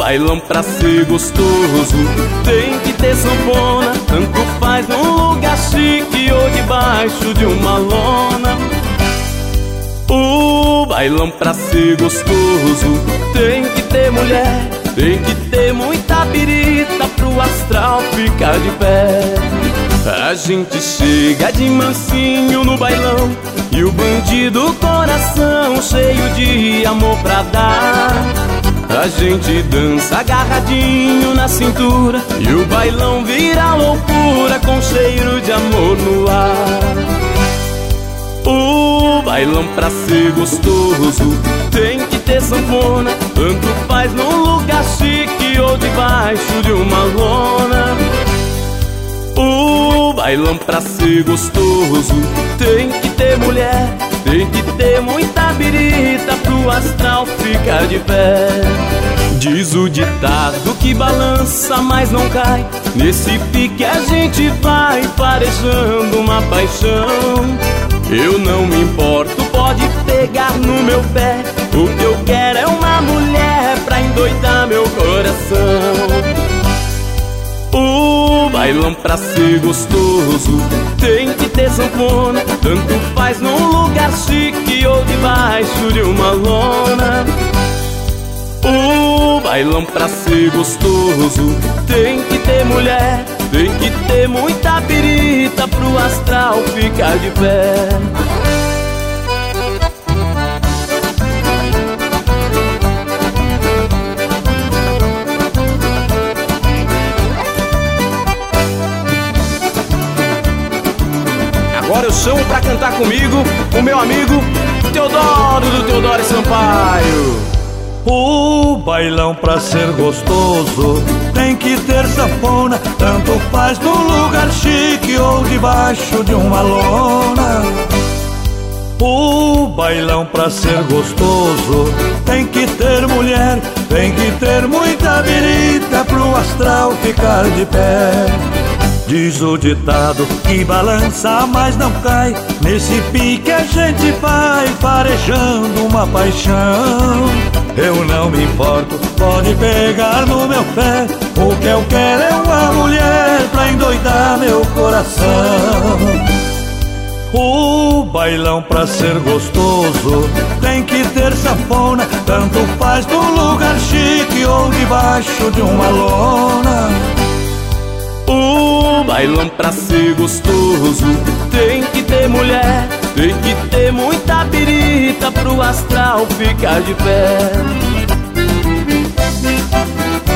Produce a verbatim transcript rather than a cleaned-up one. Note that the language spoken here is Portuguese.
bailão pra ser gostoso tem que ter sanfona, tanto faz num lugar chique ou debaixo de uma lona. O bailão pra ser gostoso tem que ter mulher, tem que ter muita birita pro astral ficar de pé. A gente chega de mansinho no bailão e o bandido coração cheio de amor pra dar. A gente dança agarradinho na cintura e o bailão vira loucura com cheiro de amor no ar. O bailão pra ser gostoso tem que ter sanfona, tanto faz num lugar chique ou debaixo de uma lona. O bailão pra ser gostoso tem que ter mulher, tem que ter muita birita pro astral ficar de pé. Diz o ditado que balança mas não cai, nesse pique a gente vai farejando uma paixão. Eu não me importo, pode pegar no meu pé, o que eu quero é uma mulher pra endoidar meu coração. O bailão pra ser gostoso tem que ter sanfona, tanto faz num lugar chique ou debaixo de uma lona. O bailão pra ser gostoso tem que ter mulher, tem que ter muita birita pro astral ficar de pé. Agora eu chamo pra cantar comigo o meu amigo Teodoro do Teodoro Sampaio. O bailão pra ser gostoso tem que ter sanfona, tanto faz num lugar chique ou debaixo de uma lona. O bailão pra ser gostoso tem que ter mulher, tem que ter muita birita pro astral ficar de pé. Diz o ditado que balança mas não cai, nesse pique a gente vai farejando uma paixão. Eu não me importo, pode pegar no meu pé, o que eu quero é uma mulher pra endoidar meu coração. O bailão pra ser gostoso tem que ter sanfona, tanto faz num lugar chique ou debaixo de uma lona. O bailão pra ser gostoso tem que ter mulher, tem que ter muita birita pro astral ficar de pé.